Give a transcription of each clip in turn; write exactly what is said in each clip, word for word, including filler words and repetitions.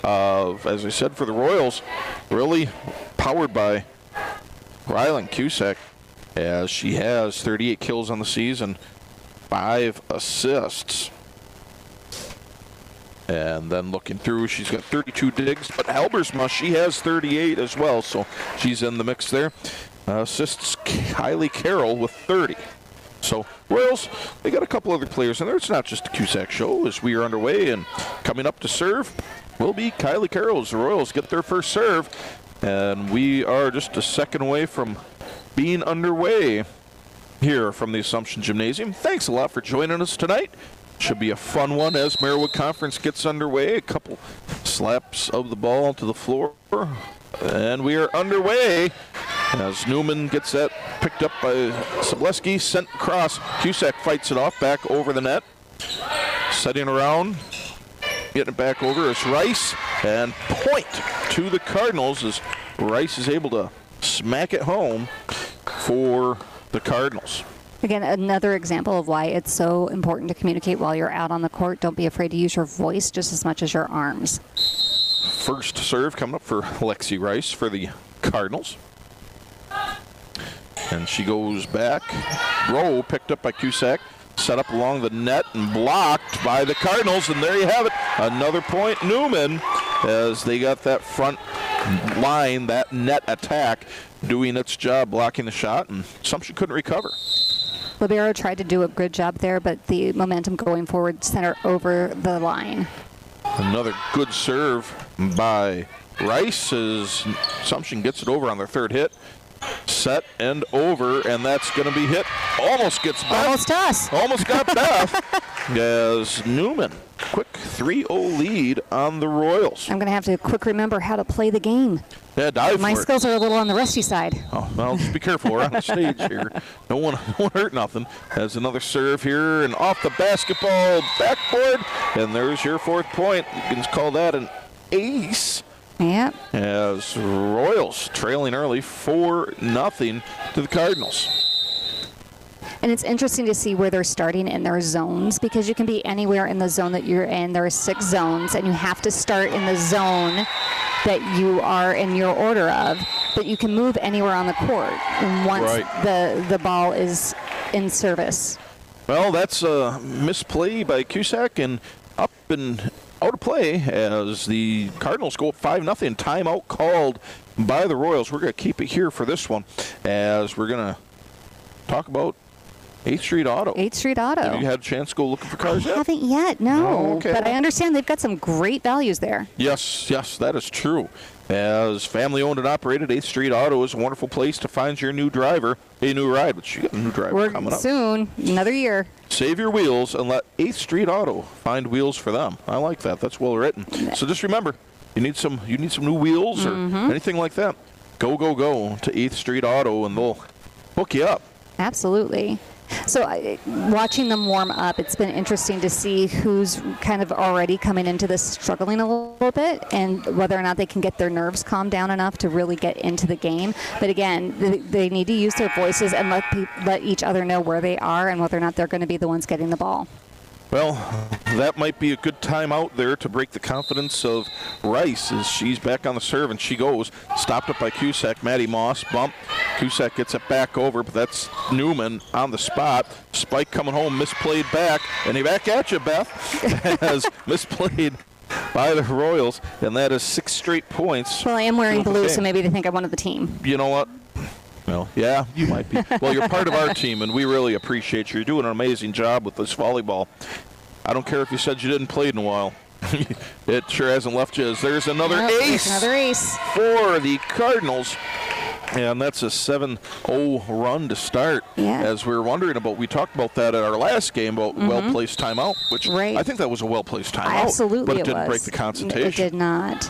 of, as I said, for the Royals, really powered by Rylan Cusack, as she has thirty-eight kills on the season, five assists. And then looking through, she's got thirty-two digs, but Halbersma, she has thirty-eight as well, so she's in the mix there. Uh, assists Kylie Carroll with thirty. So Royals, they got a couple other players in there. It's not just a Cusack show as we are underway, and coming up to serve will be Kylie Carroll as the Royals get their first serve. And we are just a second away from being underway here from the Assumption Gymnasium. Thanks a lot for joining us tonight. Should be a fun one as Marywood Conference gets underway. A couple slaps of the ball to the floor. And we are underway as Newman gets that picked up by Sobleski, sent across. Cusack fights it off back over the net. Setting around, getting it back over is Rice. And point to the Cardinals as Rice is able to smack it home for the Cardinals. Again, another example of why it's so important to communicate while you're out on the court. Don't be afraid to use your voice just as much as your arms. First serve coming up for Lexi Rice for the Cardinals. And she goes back. Rowe picked up by Cusack. Set up along the net and blocked by the Cardinals. And there you have it. Another point, Newman, as they got that front line, that net attack, doing its job, blocking the shot, and Assumption couldn't recover. Libero tried to do a good job there, but the momentum going forward sent her over the line. Another good serve by Rice as Assumption gets it over on their third hit. Set and over, and that's going to be hit. Almost gets Beth. Almost us. Almost got Beth. As Newman, quick three oh lead on the Royals. I'm going to have to quick remember how to play the game. Yeah, dive My for skills it. are a little on the rusty side. Oh, well, just be careful. We're on the stage here. Don't want to hurt nothing. As another serve here, and off the basketball backboard, and there's your fourth point. You can call that an ace. Yep. As Royals trailing early four nothing to the Cardinals. And it's interesting to see where they're starting in their zones, because you can be anywhere in the zone that you're in. There are six zones, and you have to start in the zone that you are in your order of, but you can move anywhere on the court once right. the, the ball is in service. Well, that's a misplay by Cusack, and up and out of play as the Cardinals go up five nothing. Timeout called by the Royals. We're going to keep it here for this one as we're going to talk about eighth Street Auto. eighth Street Auto. Have you had a chance to go looking for cars I yet? haven't yet, no. Oh, okay. But I understand they've got some great values there. Yes, yes, that is true. As family-owned and operated, eighth Street Auto is a wonderful place to find your new driver, a new ride, but you got a new driver We're coming up. soon, another year. Save your wheels and let eighth Street Auto find wheels for them. I like that. That's well written. So just remember, you need some you need some new wheels or Mm-hmm. anything like that. Go, go, go to eighth Street Auto, and they'll hook you up. Absolutely. So I, watching them warm up, it's been interesting to see who's kind of already coming into this struggling a little bit, and whether or not they can get their nerves calmed down enough to really get into the game. But again, they, they need to use their voices and let pe- let each other know where they are and whether or not they're going to be the ones getting the ball. Well, that might be a good time out there to break the confidence of Rice as she's back on the serve, and she goes. Stopped up by Cusack. Maddie Moss, bump. Cusack gets it back over, but that's Newman on the spot. Spike coming home, misplayed back, and he back at you, Beth, as misplayed by the Royals, and that is six straight points. Well, I am wearing blue, so game. maybe they think I'm one of the team. You know what? Well, yeah, you might be. Well, you're part of our team, and we really appreciate you. You're doing an amazing job with this volleyball. I don't care if you said you didn't play in a while. It sure hasn't left you. As there's another Nope, there's ace another ace for the Cardinals. And that's a seven oh run to start. Yeah. As we were wondering about, we talked about that at our last game about Mm-hmm. well-placed timeout, which Right. I think that was a well-placed timeout. Absolutely, But it, it didn't was. break the concentration. It did not.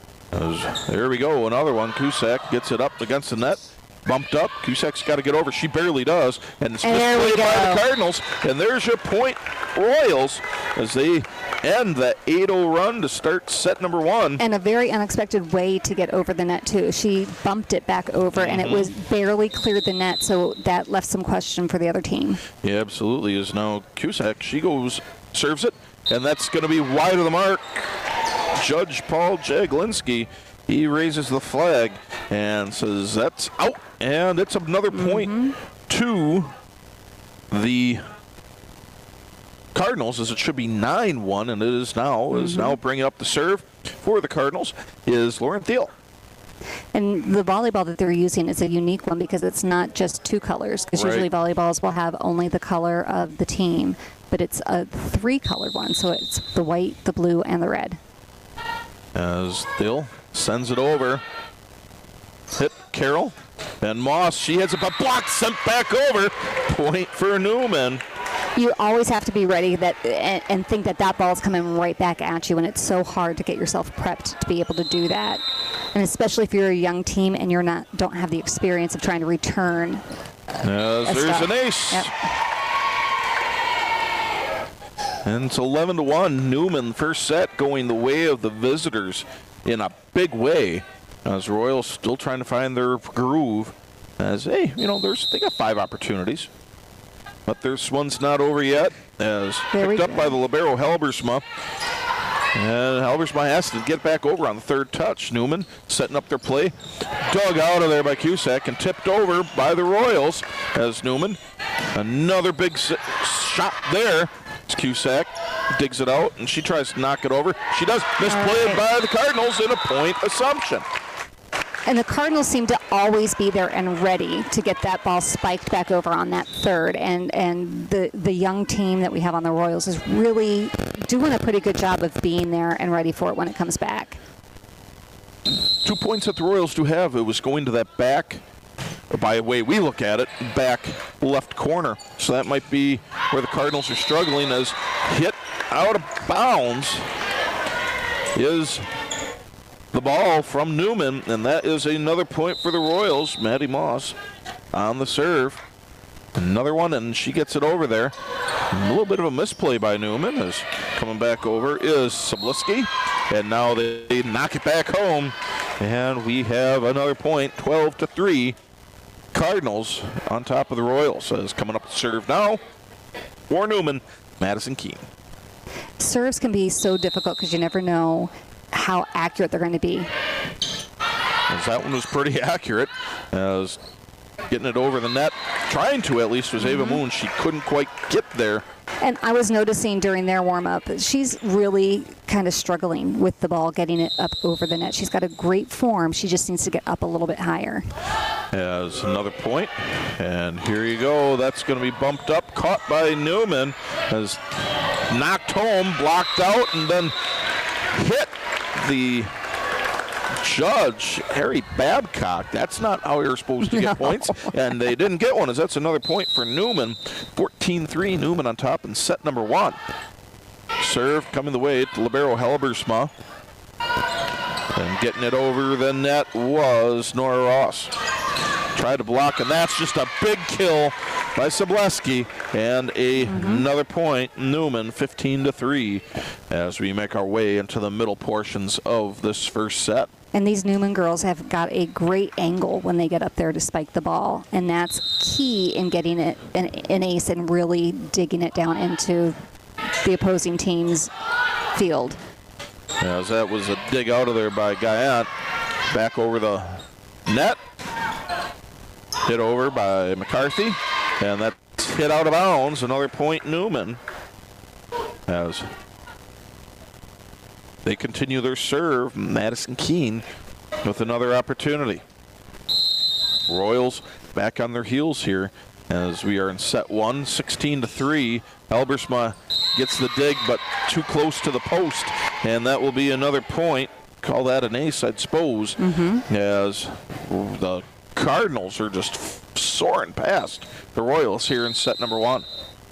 As, there we go, another one. Cusack gets it up against the net. Bumped up. Cusack's got to get over. She barely does. And it's And there we misplayed by go. the Cardinals. And there's your point, Royals, as they end that eight oh run to start set number one. And a very unexpected way to get over the net, too. She bumped it back over, Mm-hmm. and it was barely cleared the net, so that left some question for the other team. Yeah, absolutely. Is now Cusack. She goes, serves it, and that's going to be wide of the mark. Judge Paul Jaglinski, he raises the flag and says that's out, and it's another point mm-hmm. to the Cardinals, as it should be nine one, and it is now. Mm-hmm. is now bringing up the serve for the Cardinals is Lauren Thiel. And the volleyball that they're using is a unique one because it's not just two colors, because right. usually volleyballs will have only the color of the team, but it's a three-colored one, so it's the white, the blue, and the red. As Thiel sends it over. Hit Carroll. And Moss, she hits it, but blocked, sent back over. Point for Newman. You always have to be ready that and, and think that that ball's coming right back at you, and it's so hard to get yourself prepped to be able to do that. And especially if you're a young team and you're not don't have the experience of trying to return. As there's stuff. an ace. Yep. And it's eleven to one. Newman, first set, going the way of the visitors in a big way. As Royals still trying to find their groove. As, hey, you know, there's they got five opportunities. But this one's not over yet. As there picked up go. by the libero Halbersma. And Halbersma has to get back over on the third touch. Newman setting up their play. Dug out of there by Cusack and tipped over by the Royals. As Newman, another big shot there. It's Cusack digs it out, and she tries to knock it over. She does. Misplayed right. by the Cardinals in a point assumption. And the Cardinals seem to always be there and ready to get that ball spiked back over on that third. And and the, the young team that we have on the Royals is really doing a pretty good job of being there and ready for it when it comes back. Two points that the Royals do have. It was going to that back, by the way we look at it, back left corner. So that might be where the Cardinals are struggling, as hit out of bounds is the ball from Newman, and that is another point for the Royals. Maddie Moss on the serve. Another one, and she gets it over there. A little bit of a misplay by Newman, as coming back over is Sobliski. And now they knock it back home, and we have another point, twelve to three. Cardinals on top of the Royals. As coming up to serve now for Newman, Madison Keene. Serves can be so difficult because you never know how accurate they're going to be. As that one was pretty accurate, as getting it over the net, trying to at least, was mm-hmm. Ava Moon. She couldn't quite get there. And I was noticing during their warm-up, she's really kind of struggling with the ball, getting it up over the net. She's got a great form. She just needs to get up a little bit higher. As another point, and here you go. That's going to be bumped up, caught by Newman, as knocked home, blocked out, and then hit the judge, Harry Babcock. That's not how you're supposed to get no. points, and they didn't get one, as that's another point for Newman. fourteen three, Newman on top in set number one. Serve coming the way to libero Halbersma. And getting it over the net was Nora Ross. Tried to block, and that's just a big kill by Sobleski, and a, mm-hmm. another point, Newman, fifteen to three, as we make our way into the middle portions of this first set. And these Newman girls have got a great angle when they get up there to spike the ball, and that's key in getting it an, an ace and really digging it down into the opposing team's field. As that was a dig out of there by Guyot, back over the net. Hit over by McCarthy, and that's hit out of bounds. Another point, Newman. As they continue their serve, Madison Keene with another opportunity. Royals back on their heels here as we are in set one, sixteen to three. Halbersma gets the dig, but too close to the post, and that will be another point. Call that an ace, I suppose, mm-hmm. as the Cardinals are just soaring past the Royals here in set number one.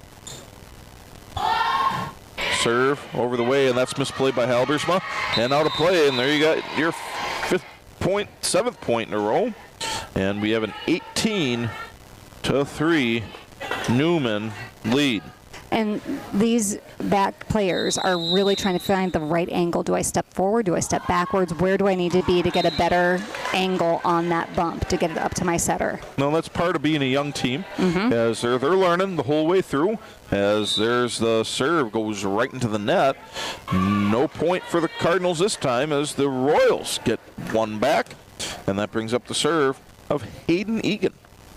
Serve over the way, and that's misplayed by Halbersma, and out of play, and there you got your fifth point, seventh point in a row, and we have an eighteen to three Newman lead. And these back players are really trying to find the right angle. Do I step forward? Do I step backwards? Where do I need to be to get a better angle on that bump to get it up to my setter? No, that's part of being a young team, mm-hmm. as they're, they're learning the whole way through. As there's the serve goes right into the net. No point for the Cardinals this time as the Royals get one back. And that brings up the serve of Hayden Egan.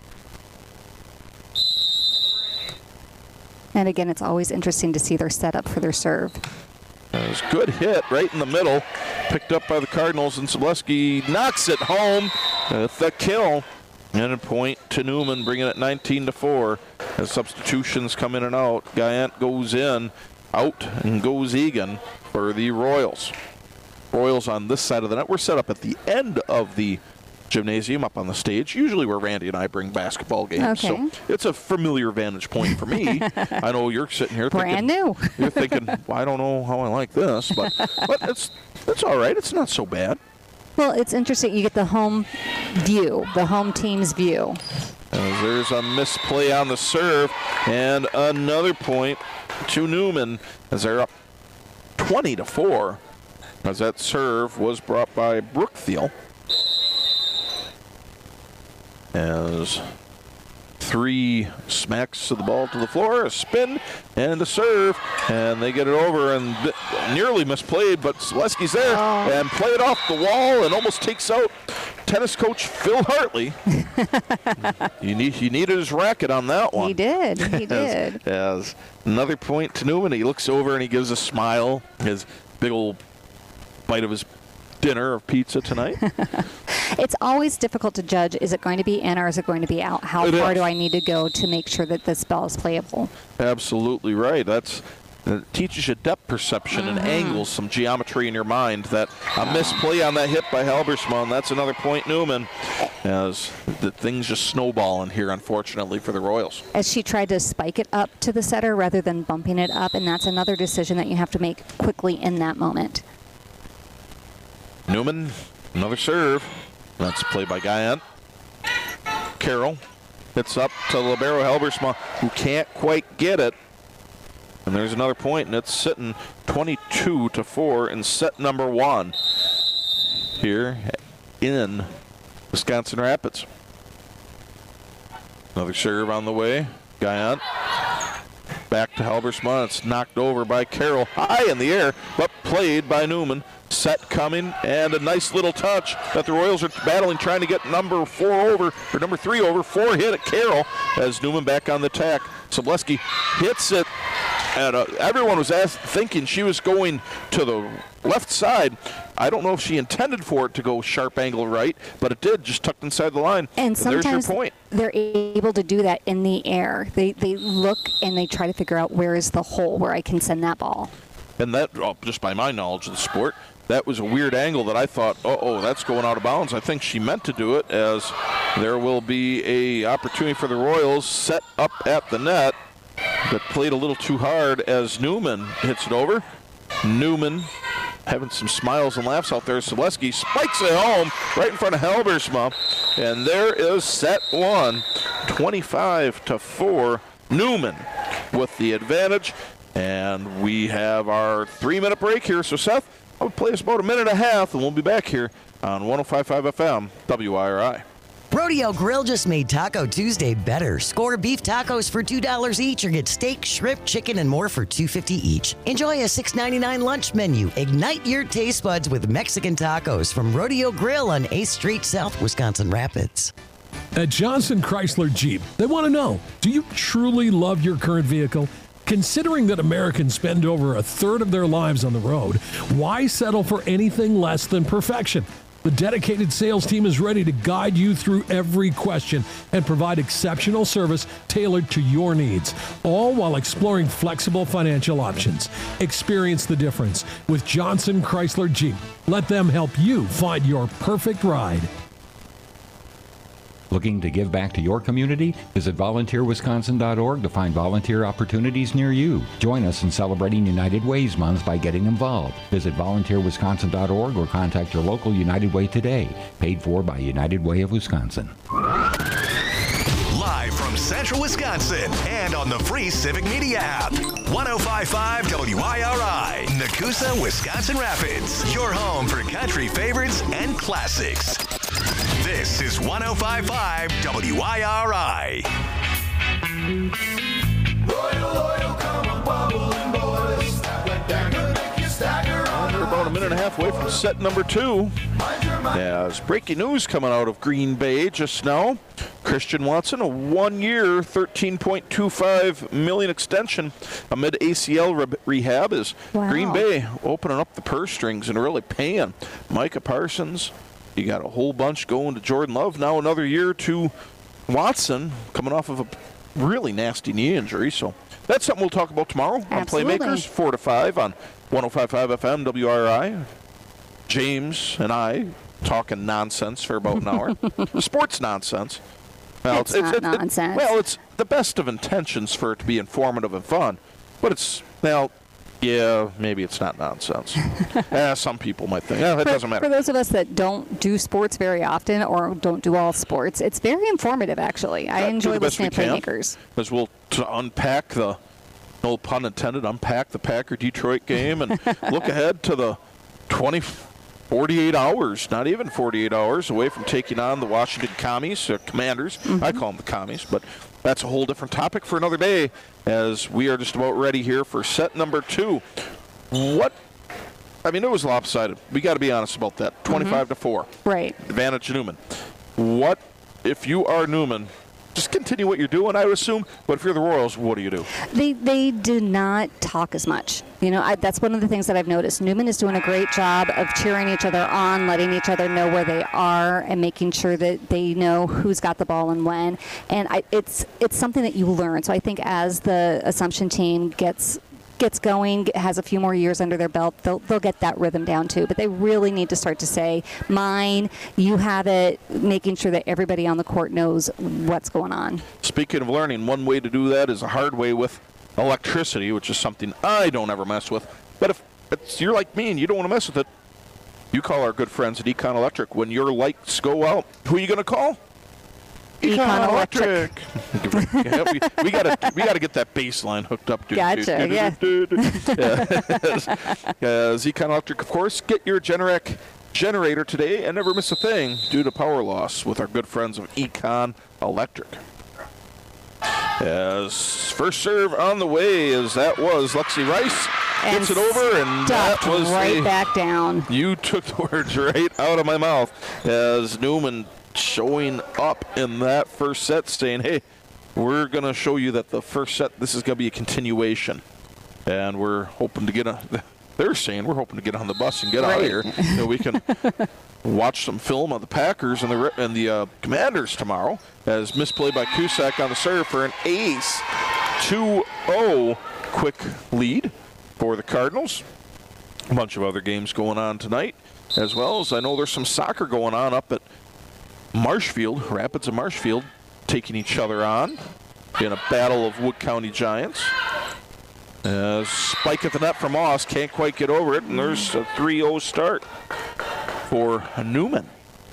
And again, it's always interesting to see their setup for their serve. It was a good hit right in the middle. Picked up by the Cardinals, and Sobolewski knocks it home with the kill. And a point to Newman, bringing it nineteen to four. As substitutions come in and out, Guyant goes in, out, and goes Egan for the Royals. Royals on this side of the net. We're set up at the end of the gymnasium up on the stage, usually where Randy and I bring basketball games. Okay. So it's a familiar vantage point for me. I know you're sitting here Brand thinking, new. You're thinking, well, I don't know how I like this, but, but it's, it's all right. It's not so bad. Well, it's interesting. You get the home view, the home team's view. As there's a misplay on the serve, and another point to Newman as they're up twenty to four. As that serve was brought by Brookfield. As three smacks of the ball to the floor, a spin, and a serve, and they get it over, and nearly misplayed, but Sobolewski's there, oh. and play it off the wall, and almost takes out tennis coach Phil Hartley. he, need, he needed his racket on that one. He did, he did. As, as another point to Newman, he looks over and he gives a smile, his big old bite of his dinner of pizza tonight. It's always difficult to judge, is it going to be in or is it going to be out? How it far is. do I need to go to make sure that this ball is playable? Absolutely right. That's it teaches you depth perception mm-hmm. and angles, some geometry in your mind. That a misplay on that hit by Halberstam, that's another point Newman, as the things just snowballing here, unfortunately, for the Royals. As she tried to spike it up to the setter rather than bumping it up, and that's another decision that you have to make quickly in that moment. Newman, another serve. That's played by Guyant. Carroll hits up to libero Halberstam, who can't quite get it. And there's another point, and it's sitting twenty-two to four in set number one here in Wisconsin Rapids. Another serve on the way. Guyant back to Halberstam. It's knocked over by Carroll, high in the air, but played by Newman. Set coming, and a nice little touch that the Royals are battling, trying to get number four over, or number three over. Four hit at Carroll as Newman back on the attack. Sobolewski hits it, and uh, everyone was asked, thinking she was going to the left side. I don't know if she intended for it to go sharp angle right, but it did, just tucked inside the line. And, and sometimes there's your point. They're able to do that in the air. They, they look and they try to figure out where is the hole where I can send that ball. And that, oh, just by my knowledge of the sport, that was a weird angle that I thought, uh-oh, that's going out of bounds. I think she meant to do it, as there will be a opportunity for the Royals set up at the net, but played a little too hard as Newman hits it over. Newman having some smiles and laughs out there. Sobolewski spikes it home right in front of Halberstam, and there is set one, twenty-five to four. Newman with the advantage, and we have our three-minute break here. So, Seth, I'll play us about a minute and a half, and we'll be back here on one oh five point five F M, W I R I. Rodeo Grill just made Taco Tuesday better. Score beef tacos for two dollars each or get steak, shrimp, chicken, and more for two dollars and fifty cents each. Enjoy a six ninety-nine lunch menu. Ignite your taste buds with Mexican tacos from Rodeo Grill on eighth Street South, Wisconsin Rapids. At Johnson Chrysler Jeep, they want to know, do you truly love your current vehicle? Considering that Americans spend over a third of their lives on the road, why settle for anything less than perfection? The dedicated sales team is ready to guide you through every question and provide exceptional service tailored to your needs, all while exploring flexible financial options. Experience the difference with Johnson Chrysler Jeep. Let them help you find your perfect ride. Looking to give back to your community? Visit volunteer wisconsin dot org to find volunteer opportunities near you. Join us in celebrating United Ways Month by getting involved. Visit volunteer wisconsin dot org or contact your local United Way today. Paid for by United Way of Wisconsin. live from Central Wisconsin and on the free Civic Media app. one oh five point five W I R I, Nakusa, Wisconsin Rapids. Your home for country favorites and classics. This is one oh five point five W I R I. Royal, Royal, come on, bubbling boys. That could make you stagger on. We're about a minute and a half away from set number two. As breaking news coming out of Green Bay just now. Christian Watson, a one-year, thirteen point two five million extension amid A C L re- rehab. Is Wow. Green Bay opening up the purse strings and really paying Micah Parsons. You got a whole bunch going to Jordan Love. Now another year to Watson, coming off of a really nasty knee injury. So that's something we'll talk about tomorrow Absolutely. on Playmakers, four to five on one oh five point five F M W R I. James and I talking nonsense for about an hour. Sports nonsense. Well, It's not nonsense. well, it's the best of intentions for it to be informative and fun, but it's, well, yeah, maybe it's not nonsense. eh, some people might think, yeah, that For, doesn't matter. for those of us that don't do sports very often or don't do all sports, it's very informative, actually. I Yeah, do enjoy the best listening to we can. Playmakers. As we'll t- unpack the, no pun intended, unpack the Packer-Detroit game and look ahead to the twenty, forty-eight hours, not even forty-eight hours away from taking on the Washington Commies, or Commanders. Mm-hmm. I call them the Commies, but that's a whole different topic for another day, as we are just about ready here for set number two. What, I mean, it was lopsided. We got to be honest about that. twenty-five to four. Right. Advantage Newman. What, if you are Newman, just continue what you're doing, I would assume, but if you're the Royals, what do you do? They they do not talk as much. You know, I, that's one of the things that I've noticed. Newman is doing a great job of cheering each other on, letting each other know where they are, and making sure that they know who's got the ball and when. And I, it's it's something that you learn. So I think as the Assumption team gets gets going, has a few more years under their belt, they'll they'll get that rhythm down too. But they really need to start to say, mine, you have it, making sure that everybody on the court knows what's going on. Speaking of learning, one way to do that is a hard way with electricity, which is something I don't ever mess with. But if it's, you're like me and you don't want to mess with it, you call our good friends at Econ Electric. When your lights go out, who are you going to call? Econ Electric. Yeah, we, we gotta we gotta get that bass line hooked up. Gotcha, yeah. As Econ Electric, of course, get your Generac generator today and never miss a thing due to power loss with our good friends of Econ Electric. As first serve on the way, as that was Lexi Rice gets it over, and that Stuffed was right a, back down. You took the words right out of my mouth, as Newman showing up in that first set, saying, hey, we're going to show you that the first set, this is going to be a continuation. And we're hoping to get a, they're saying we're hoping to get on the bus and get out of here so we can watch some film of the Packers and the and the uh, Commanders tomorrow, as misplay by Cusack on the serve for an ace. two oh quick lead for the Cardinals. A bunch of other games going on tonight, as well as I know there's some soccer going on up at Marshfield, Rapids and Marshfield, taking each other on in a battle of Wood County Giants. Uh, spike at the net from Moss, can't quite get over it, and there's a three oh start for Newman.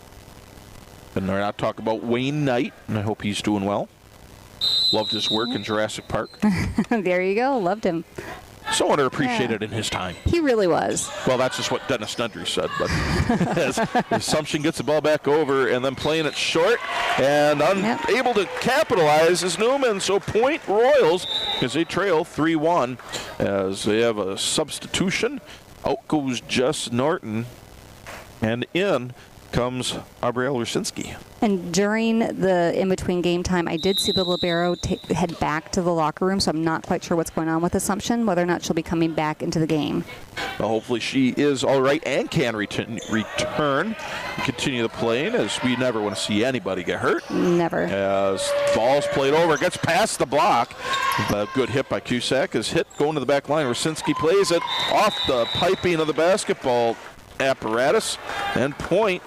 And they're not talking about Wayne Knight, and I hope he's doing well. Loved his work in Jurassic Park. There you go. Loved him. So underappreciated in his time. He really was. Well, that's just what Dennis Nedry said. But as Assumption gets the ball back over and then playing it short and unable to capitalize is Newman. So point Royals as they trail three one as they have a substitution. Out goes Jess Norton, and in comes Abrielle Rusinski. And during the in-between game time, I did see the libero t- head back to the locker room, so I'm not quite sure what's going on with Assumption, whether or not she'll be coming back into the game. Well, hopefully she is all right and can return, return and continue the playing, as we never want to see anybody get hurt. Never. As ball's played over, gets past the block. A good hit by Cusack is hit going to the back line. Rusinski plays it off the piping of the basketball apparatus, and point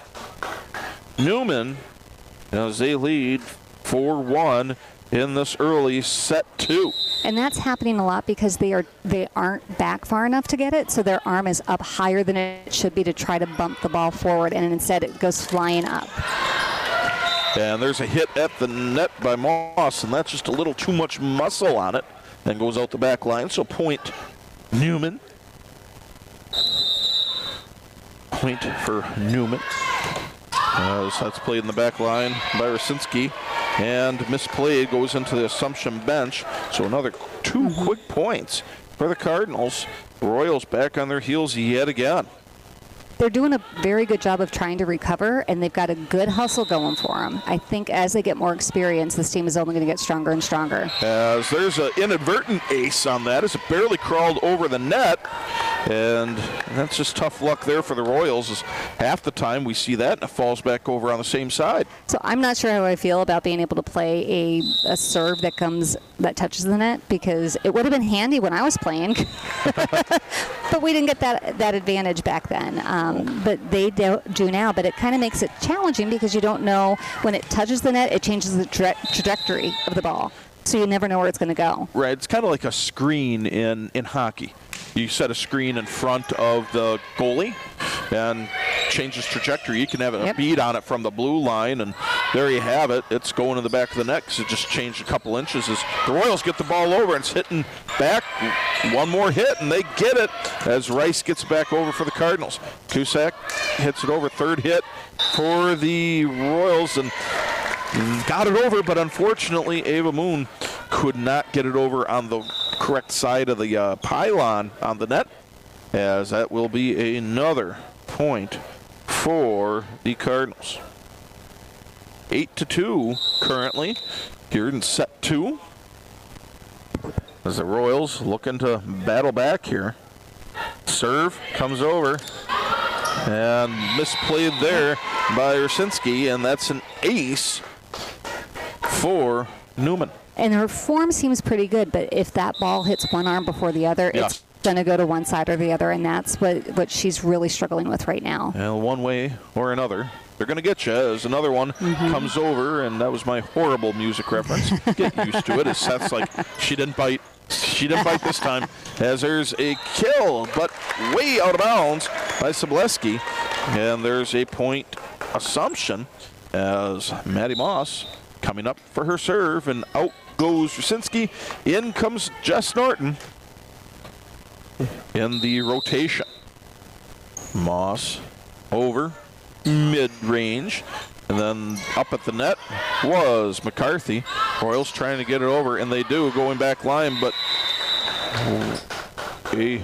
Newman as they lead four one in this early set two. And that's happening a lot because they are they aren't back far enough to get it, so their arm is up higher than it should be to try to bump the ball forward, and instead it goes flying up. And there's a hit at the net by Moss, and that's just a little too much muscle on it, and goes out the back line. So point Newman. Point for Newman. Uh, so that's played in the back line by Rosinski. And misplayed, goes into the Assumption bench. So another two mm-hmm. quick points for the Cardinals. Royals back on their heels yet again. They're doing a very good job of trying to recover, and they've got a good hustle going for them. I think as they get more experience, this team is only going to get stronger and stronger. As there's an inadvertent ace on that, as it barely crawled over the net. And that's just tough luck there for the Royals. As half the time we see that, and it falls back over on the same side. So I'm not sure how I feel about being able to play a, a serve that comes that touches the net, because it would have been handy when I was playing, but we didn't get that that advantage back then. Um, but they do, do now. But it kind of makes it challenging because you don't know when it touches the net, it changes the tra- trajectory of the ball, so you never know where it's going to go. Right. It's kind of like a screen in in hockey. You set a screen in front of the goalie and changes trajectory. You can have a yep. bead on it from the blue line, and there you have it. It's going to the back of the net because it just changed a couple inches. As the Royals get the ball over, and it's hitting back. One more hit, and they get it as Rice gets back over for the Cardinals. Cusack hits it over, third hit for the Royals, and got it over, but unfortunately Ava Moon could not get it over on the correct side of the uh, pylon on the net, as that will be another point for the Cardinals. Eight to two currently here in set two, as the Royals looking to battle back here. Serve comes over and misplayed there by Ursinski, and that's an ace for Newman. And her form seems pretty good, but if that ball hits one arm before the other, yeah. it's going to go to one side or the other, and that's what, what she's really struggling with right now. Well, one way or another, they're going to get you as another one mm-hmm. comes over, and that was my horrible music reference. Get used to it. As Seth's like, she didn't bite. She didn't bite this time, as there's a kill, but way out of bounds by Sobleski. And there's a point Assumption as Maddie Moss coming up for her serve, and out goes Rosinski. In comes Jess Norton in the rotation. Moss over mid-range, and then up at the net was McCarthy. Royals trying to get it over, and they do, going back line, but a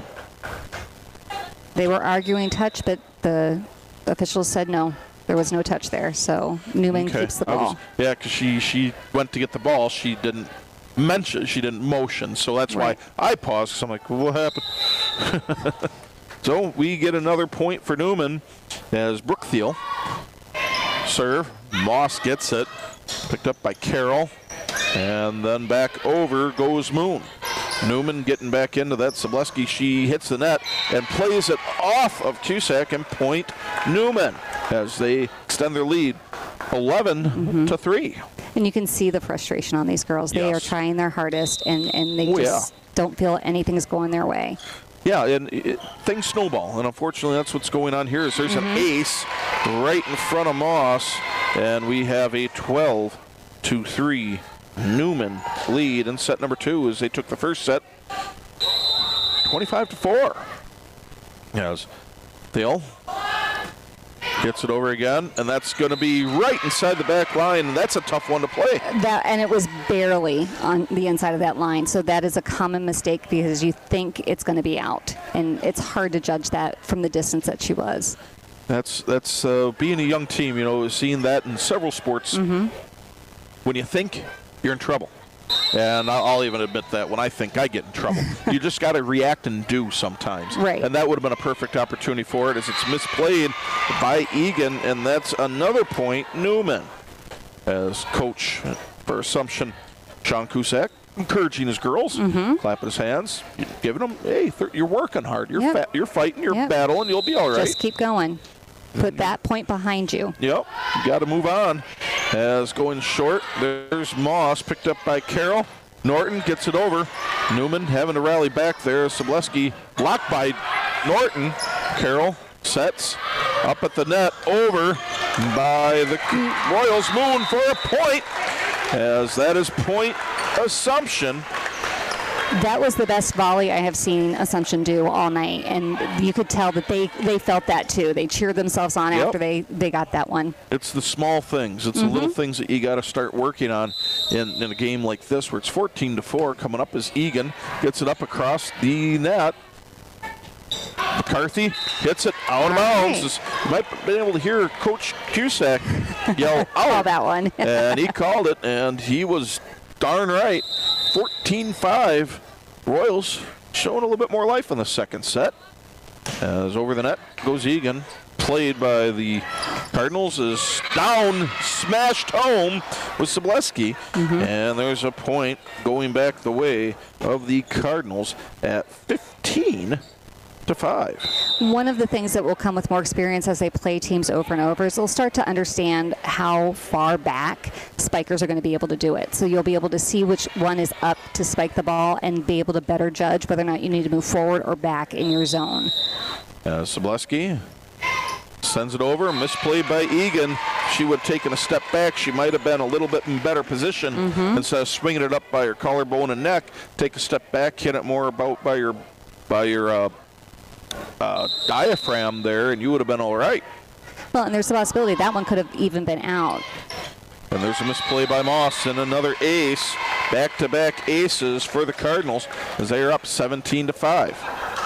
they were arguing touch, but the officials said no. There was no touch there, so Newman okay. keeps the ball. Was, yeah, because she, she went to get the ball. She didn't mention, she didn't motion, so that's right. why I paused, because I'm like, well, what happened? So we get another point for Newman as Brookfield serve. Moss gets it, picked up by Carroll, and then back over goes Moon. Newman getting back into that. Sobleski, she hits the net and plays it off of Cusack, and point Newman as they extend their lead eleven mm-hmm. to three. And you can see the frustration on these girls. They yes. are trying their hardest, and, and they oh, just yeah. don't feel anything's going their way. Yeah, and it, things snowball, and unfortunately that's what's going on here. Is there's mm-hmm. an ace right in front of Moss, and we have a twelve to three Newman lead in set number two, as they took the first set twenty-five to four. Yes, Thiel gets it over again, and that's going to be right inside the back line, and that's a tough one to play. That, and it was barely on the inside of that line, so that is a common mistake because you think it's going to be out, and it's hard to judge that from the distance that she was. That's that's uh, being a young team, you know, seeing that in several sports. Mm-hmm. When you think, you're in trouble. And I'll, I'll even admit that when I think, I get in trouble. You just got to react and do sometimes. Right. And that would have been a perfect opportunity for it, as it's misplayed by Egan, and that's another point Newman. As coach for Assumption, Sean Cusack, encouraging his girls, mm-hmm. clapping his hands, giving them, hey, th- you're working hard, you're yep. fa- you're fighting, you're yep. battling, you'll be all right. Just keep going. Put that point behind you. Yep, you got to move on. As going short, there's Moss, picked up by Carroll. Norton gets it over. Newman having to rally back there. Sobleski blocked by Norton. Carroll sets up at the net, over by the Royals. Moon for a point, as that is point Assumption. That was the best volley I have seen Assumption do all night, and you could tell that they, they felt that too. They cheered themselves on Yep. after they, they got that one. It's the small things. It's Mm-hmm. the little things that you got to start working on in, in a game like this, where it's fourteen to four. Coming up is Egan, gets it up across the net. McCarthy hits it out of bounds. Right. You might have been able to hear Coach Cusack yell Call out. that one. And he called it, and he was darn right. fourteen five. Royals showing a little bit more life in the second set. As over the net goes Egan. Played by the Cardinals is down, smashed home with Sobleski. Mm-hmm. And there's a point going back the way of the Cardinals at fifteen to five. One of the things that will come with more experience as they play teams over and over is they'll start to understand how far back spikers are going to be able to do it. So you'll be able to see which one is up to spike the ball and be able to better judge whether or not you need to move forward or back in your zone. Uh, Sobleski sends it over, misplayed by Egan. She would have taken a step back. She might have been a little bit in better position. Mm-hmm. Instead of swinging it up by her collarbone and neck, take a step back, hit it more about by your by your uh, uh, diaphragm there, and you would have been all right. Well, and there's a possibility that one could have even been out. And there's a misplay by Moss and another ace. Back-to-back aces for the Cardinals as they are up seventeen to five.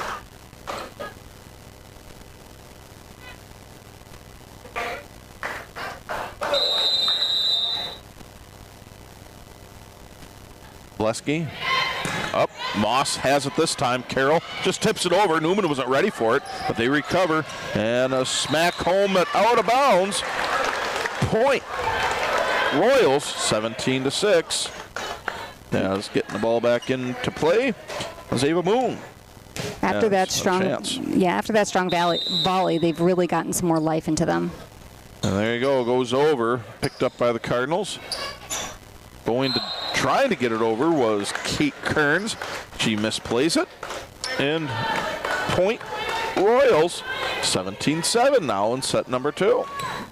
Leski up. Moss has it this time. Carroll just tips it over. Newman wasn't ready for it, but they recover. And a smack home at out of bounds. Point. Royals seventeen to six. Now it's getting the ball back into play. Zava Moon. After Yeah, that it's no strong, chance. yeah, after that strong volley, volley, they've really gotten some more life into them. And there you go. Goes over. Picked up by the Cardinals. Going to trying to get it over was Kate Kearns. She misplays it. And point Royals seventeen seven now in set number two.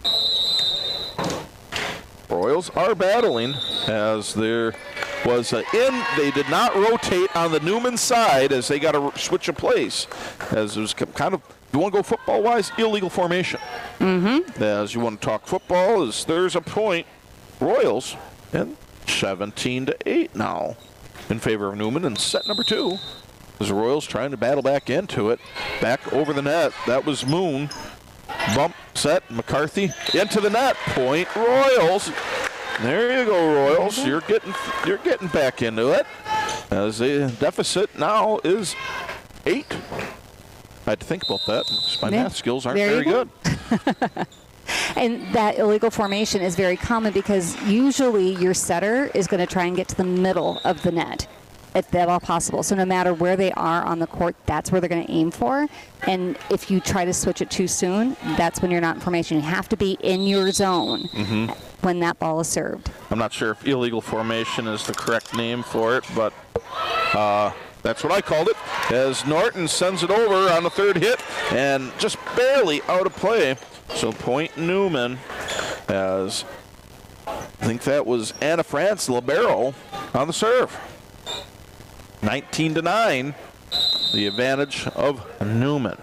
Royals are battling as there was an in. They did not rotate on the Newman side as they got a switch of place. As it was kind of, you want to go football-wise, illegal formation. Mm-hmm. As you want to talk football, is there's a point. Royals and seventeen to eight now in favor of Newman in set number two. As the Royals trying to battle back into it. Back over the net. That was Moon. Bump set. McCarthy into the net. Point Royals. There you go, Royals. You're getting you're getting back into it. As the deficit now is eight. I had to think about that. My Yeah. math skills aren't There you very go. good. And that illegal formation is very common because usually your setter is going to try and get to the middle of the net if at all possible. So no matter where they are on the court, that's where they're going to aim for. And if you try to switch it too soon, that's when you're not in formation. You have to be in your zone Mm-hmm. when that ball is served. I'm not sure if illegal formation is the correct name for it, but uh, that's what I called it. As Norton sends it over on the third hit and just barely out of play. So point Newman, as I think that was Anna France Libero on the serve. nineteen to nine, the advantage of Newman.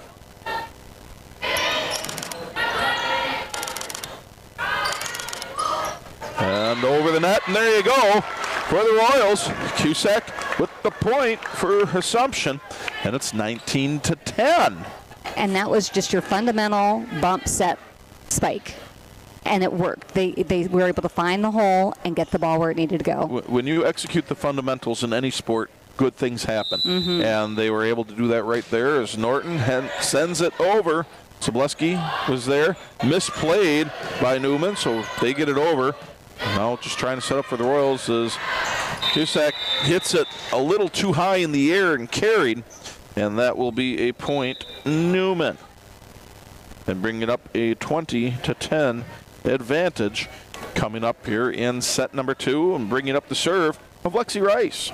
And over the net, and there you go for the Royals. Cusack with the point for Assumption, and it's nineteen to ten. And that was just your fundamental bump set spike. And it worked. They they were able to find the hole and get the ball where it needed to go. Wh- When you execute the fundamentals in any sport, good things happen. Mm-hmm. And they were able to do that right there as Norton hen- sends it over. Sobleski was there, misplayed by Newman, so they get it over. Now just trying to set up for the Royals as Cusack hits it a little too high in the air and carried, and that will be a point Newman. And bring it up a twenty to ten advantage coming up here in set number two, and bringing up the serve of Lexi Rice.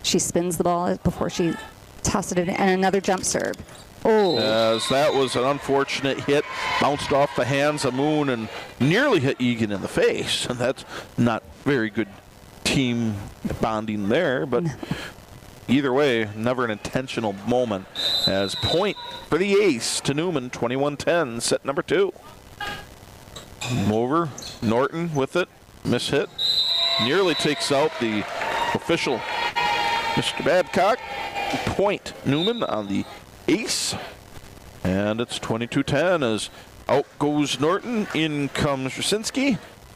she spins the ball before she tosses it in, and another jump serve. Oh. As that was an unfortunate hit, bounced off the hands of Moon and nearly hit Egan in the face. And that's not very good team bonding there, but either way, never an intentional moment. As point for the ace to Newman, twenty-one ten, set number two. Over, Norton with it, miss hit. Nearly takes out the official, Mister Babcock. Point Newman on the ace. And it's twenty-two ten as out goes Norton, in comes Rosinsky.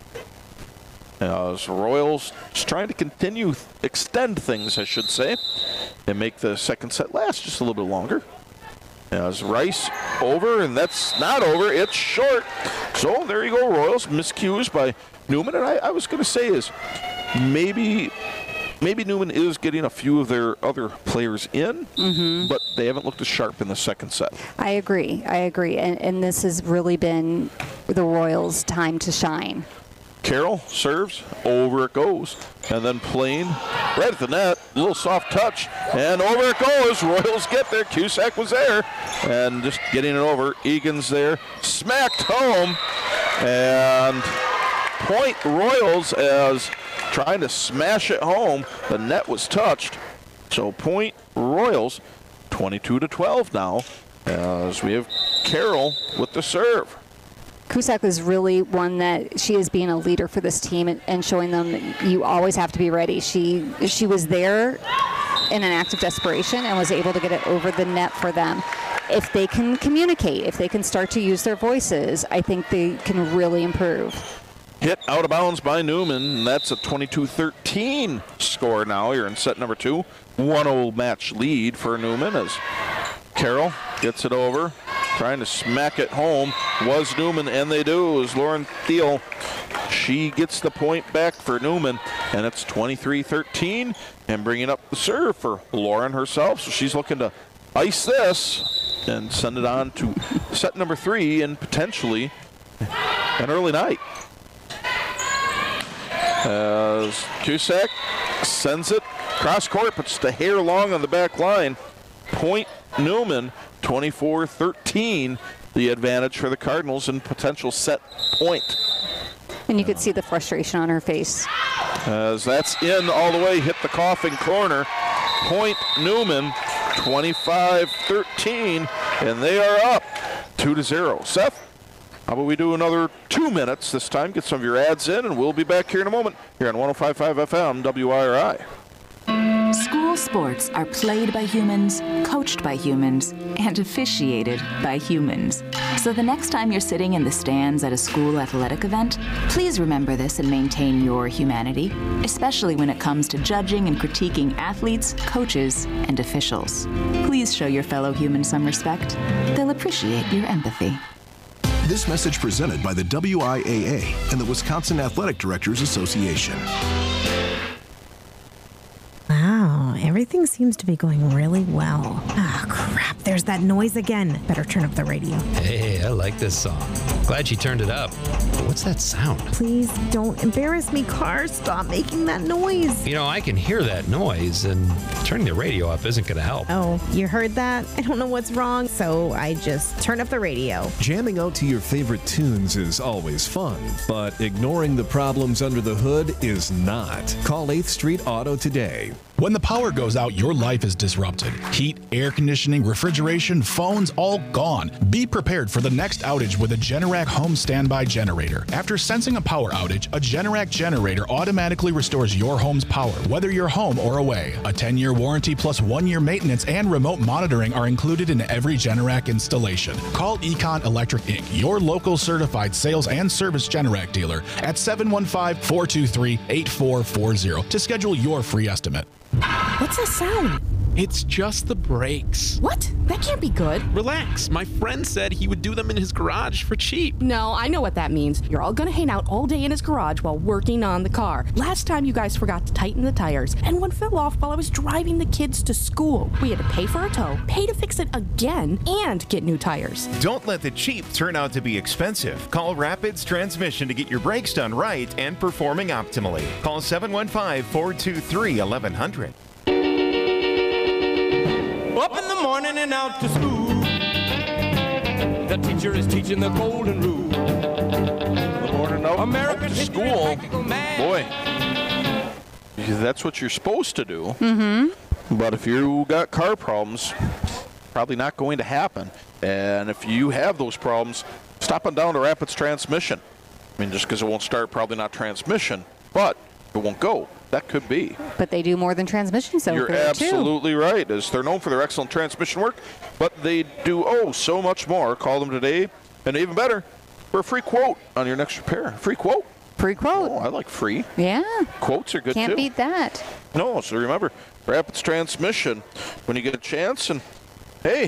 As Royals just trying to continue, extend things, I should say, and make the second set last just a little bit longer. As Rice over, and that's not over, it's short. So there you go, Royals, miscues by Newman. And I, I was going to say is maybe maybe Newman is getting a few of their other players in, mm-hmm. but they haven't looked as sharp in the second set. I agree. I agree. And, and this has really been the Royals' time to shine. Carroll serves, over it goes, and then Plain right at the net, a little soft touch, and over it goes. Royals get there. Cusack was there, and just getting it over. Egan's there, smacked home, and point Royals as trying to smash it home. The net was touched, so point Royals, twenty-two to twelve now, as we have Carroll with the serve. Cusack was really one that she is being a leader for this team and, and showing them that you always have to be ready. She she was there in an act of desperation and was able to get it over the net for them. If they can communicate, if they can start to use their voices, I think they can really improve. Hit out of bounds by Newman, and that's a twenty-two thirteen score now here in set number two. one oh match lead for Newman as Carroll gets it over. Trying to smack it home was Newman, and they do. As Lauren Thiel, she gets the point back for Newman, and it's twenty-three thirteen, and bringing up the serve for Lauren herself. So she's looking to ice this and send it on to set number three and potentially an early night. As Cusack sends it cross court, puts the hair long on the back line. Point Newman, twenty-four thirteen, the advantage for the Cardinals and potential set point. And you could see the frustration on her face. As that's in all the way, hit the coffin corner. Point Newman, twenty-five thirteen, and they are up two to zero. Seth, how about we do another two minutes this time, get some of your ads in, and we'll be back here in a moment here on one oh five point five F M W I R I. School sports are played by humans, coached by humans, and officiated by humans. So the next time you're sitting in the stands at a school athletic event, please remember this and maintain your humanity, especially when it comes to judging and critiquing athletes, coaches, and officials. Please show your fellow humans some respect. They'll appreciate your empathy. This message presented by the W I A A and the Wisconsin Athletic Directors Association. Wow, everything seems to be going really well. Ah, crap, there's that noise again. Better turn up the radio. Hey, I like this song. Glad she turned it up. What's that sound? Please don't embarrass me, car. Stop making that noise. You know, I can hear that noise, and turning the radio up isn't going to help. Oh, you heard that? I don't know what's wrong, so I just turned up the radio. Jamming out to your favorite tunes is always fun, but ignoring the problems under the hood is not. Call eighth Street Auto today. When the power goes out, your life is disrupted. Heat, air conditioning, refrigeration, phones, all gone. Be prepared for the next outage with a Generac home standby generator. After sensing a power outage, a Generac generator automatically restores your home's power, whether you're home or away. A ten-year warranty plus one-year maintenance and remote monitoring are included in every Generac installation. Call Econ Electric Incorporated, your local certified sales and service Generac dealer at seven one five, four two three, eight four four zero to schedule your free estimate. What's that sound? It's just the brakes. What? That can't be good. Relax. My friend said he would do them in his garage for cheap. No, I know what that means. You're all gonna hang out all day in his garage while working on the car. Last time you guys forgot to tighten the tires, and one fell off while I was driving the kids to school. We had to pay for a tow, pay to fix it again, and get new tires. Don't let the cheap turn out to be expensive. Call Rapids Transmission to get your brakes done right and performing optimally. Call seven one five, four two three, eleven hundred. Up in the morning and out to school. The teacher is teaching the golden rule. The morning out American to school. Boy, that's what you're supposed to do. Mm-hmm. But if you got car problems, probably not going to happen. And if you have those problems, stop on down to Rapids Transmission. I mean, just because it won't start, probably not transmission, but it won't go. That could be. But they do more than transmission, so You're absolutely too. right, as they're known for their excellent transmission work, but they do, oh, so much more. Call them today, and even better, for a free quote on your next repair. Free quote. Free quote. Oh, I like free. Yeah. Quotes are good, Can't too. beat that. No, so remember, Rapids Transmission, when you get a chance, and hey,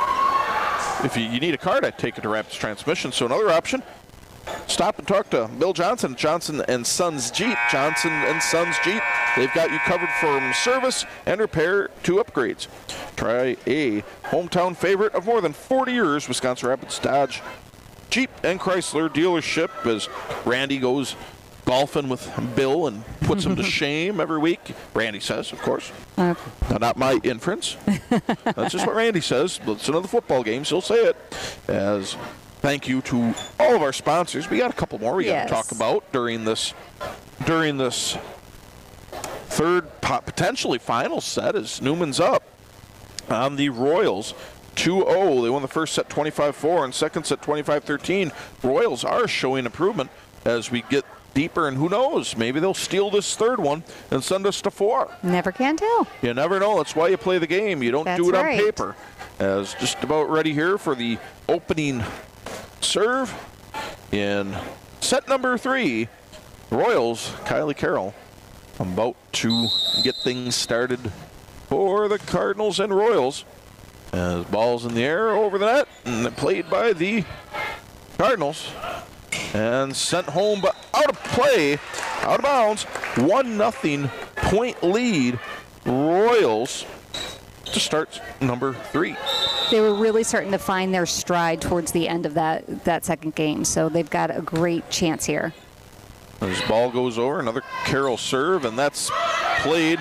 if you, you need a card, I'd take it to Rapids Transmission. So another option, stop and talk to Bill Johnson, Johnson and Sons Jeep. Johnson and Sons Jeep. They've got you covered from service and repair to upgrades. Try a hometown favorite of more than forty years, Wisconsin Rapids Dodge Jeep and Chrysler dealership, as Randy goes golfing with Bill and puts him to shame every week. Randy says, of course. Uh, now, not my inference. That's just what Randy says. Listen to the football games. He'll say it. As thank you to all of our sponsors. We got a couple more we yes. got to talk about during this during this third potentially final set, as Newman's up on the Royals. two oh. They won the first set twenty-five four and second set twenty-five thirteen. Royals are showing improvement as we get deeper, and who knows, maybe they'll steal this third one and send us to four. Never can tell. You never know. That's why you play the game. You don't That's do it right. on paper. As just about ready here for the opening serve in set number three. Royals, Kylie Carroll, about to get things started for the Cardinals and Royals. As ball's in the air over the net, and played by the Cardinals. And sent home, but out of play, out of bounds. One nothing point lead, Royals, to start number three. They were really starting to find their stride towards the end of that, that second game, so they've got a great chance here. As ball goes over, another Carroll serve, and that's played.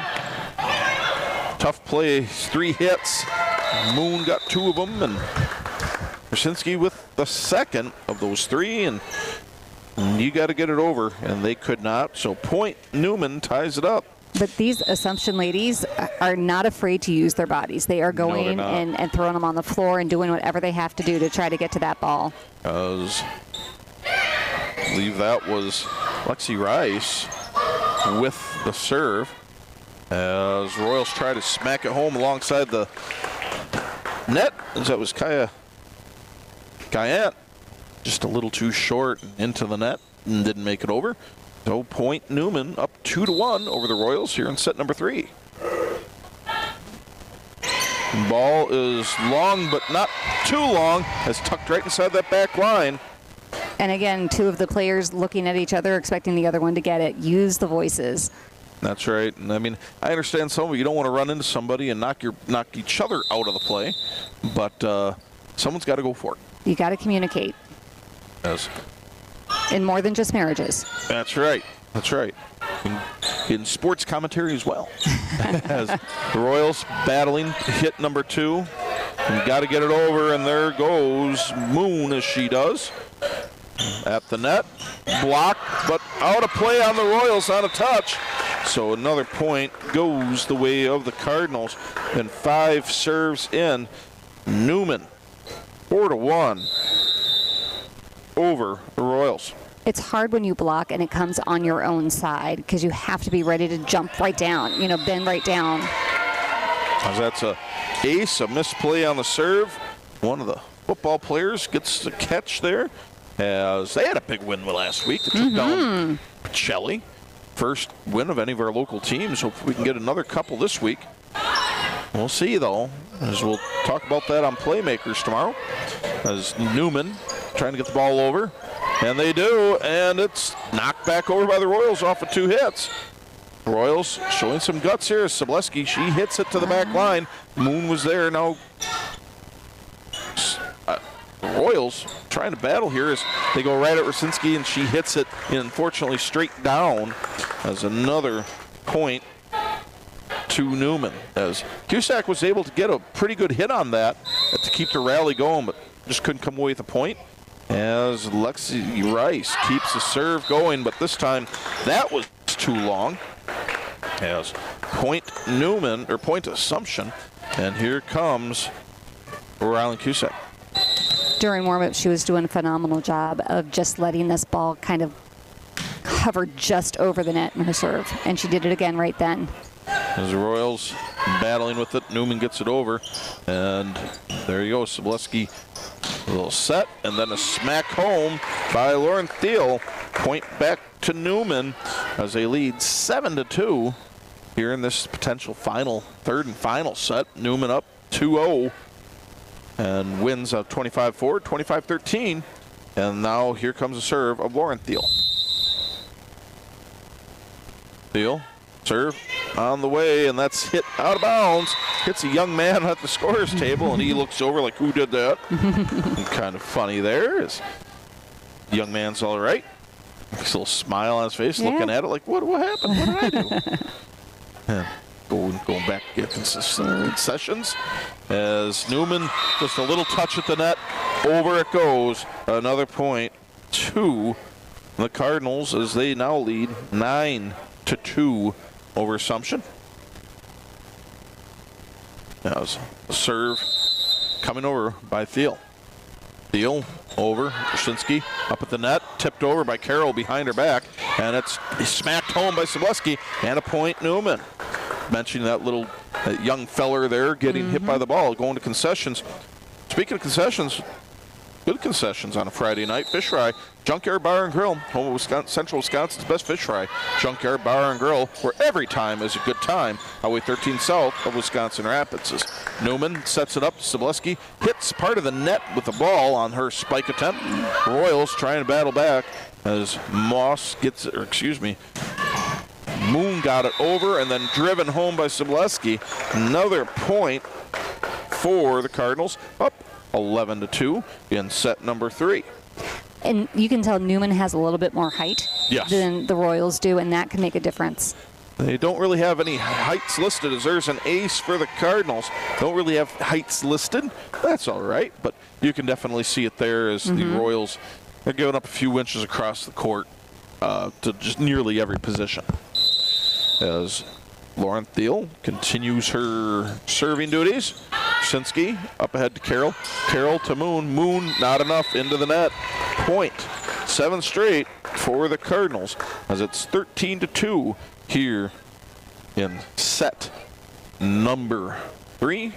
Tough play, three hits. Moon got two of them, and Krasinski with the second of those three, and you got to get it over, and they could not. So point Newman ties it up. But these Assumption ladies are not afraid to use their bodies. They are going no, and, and throwing them on the floor and doing whatever they have to do to try to get to that ball. As I believe that was Lexi Rice with the serve. As Royals try to smack it home alongside the net, as that was Kaya Guyant, just a little too short into the net and didn't make it over. So point Newman up two to one over the Royals here in set number three. Ball is long, but not too long, as tucked right inside that back line. And again, two of the players looking at each other, expecting the other one to get it. Use the voices. That's right. And I mean, I understand some of you don't want to run into somebody and knock your knock each other out of the play, but uh, someone's got to go for it. You got to communicate. Yes. In more than just marriages. That's right. That's right. In, in sports commentary as well. As the Royals battling hit number two. And got to get it over, and there goes Moon as she does. At the net. Blocked, but out of play on the Royals on a touch. So another point goes the way of the Cardinals. And five serves in. Newman, four to one over the Royals. It's hard when you block and it comes on your own side because you have to be ready to jump right down, you know, bend right down. As that's a ace, a misplay on the serve. One of the football players gets the catch there. As they had a big win last week. They took Mm-hmm. down Shelley. First win of any of our local teams. Hopefully we can get another couple this week. We'll see, though, as we'll talk about that on Playmakers tomorrow. As Newman trying to get the ball over. And they do, and it's knocked back over by the Royals off of two hits. Royals showing some guts here. Sobleski, she hits it to the back line. Moon was there. Now uh, Royals trying to battle here as they go right at Rasinski, and she hits it, unfortunately, straight down as another point to Newman, as Cusack was able to get a pretty good hit on that to keep the rally going, but just couldn't come away with a point. As Lexi Rice keeps the serve going, but this time that was too long. As point Newman, or point Assumption, and here comes Rylan Cusack. During warm-up, she was doing a phenomenal job of just letting this ball kind of hover just over the net in her serve, and she did it again right then. As the Royals battling with it, Newman gets it over, and there you go, Sobleski, a little set, and then a smack home by Lauren Thiel. Point back to Newman as they lead seven to two here in this potential final, third and final set. Newman up two oh and wins a twenty-five four, twenty-five thirteen, and now here comes a serve of Lauren Thiel. Thiel, serve on the way, and that's hit out of bounds. Hits a young man at the scorer's table, and he looks over like, who did that? Kind of funny there. Is the young man's all right. Makes a little smile on his face, yeah. Looking at it like, what, what happened? What did I do? Yeah. Going, going back to get concessions as Newman, just a little touch at the net. Over it goes. Another point to the Cardinals as they now lead nine to two over Assumption. Now a serve coming over by Thiel. Thiel over, Krashinsky up at the net, tipped over by Carroll behind her back, and it's smacked home by Sobleski, and a point Newman. Mentioning that little that young feller there getting mm-hmm. hit by the ball, going to concessions. Speaking of concessions, good concessions on a Friday night. Fish fry, Junkyard Bar and Grill, home of Wisconsin, Central Wisconsin's best fish fry. Junkyard Bar and Grill, where every time is a good time. Highway thirteen south of Wisconsin Rapids. As Newman sets it up, Sobleski hits part of the net with the ball on her spike attempt. Royals trying to battle back as Moss gets, or excuse me, Moon got it over and then driven home by Sobleski. Another point for the Cardinals, up eleven to two in set number three. And you can tell Newman has a little bit more height yes. than the Royals do, and that can make a difference. They don't really have any heights listed, as there's an ace for the Cardinals. Don't really have heights listed. That's all right, but you can definitely see it there as mm-hmm. the Royals are giving up a few inches across the court uh, to just nearly every position. As Lauren Thiel continues her serving duties. Krashinsky up ahead to Carroll. Carroll to Moon. Moon not enough into the net. Point. Seven straight for the Cardinals as it's thirteen to two here in set number three.